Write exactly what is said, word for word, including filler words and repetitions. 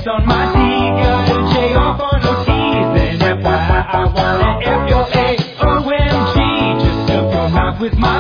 on my D, got a J off on no T's, then F Y I, I wanna F your A, O M G, just stuff your mouth with my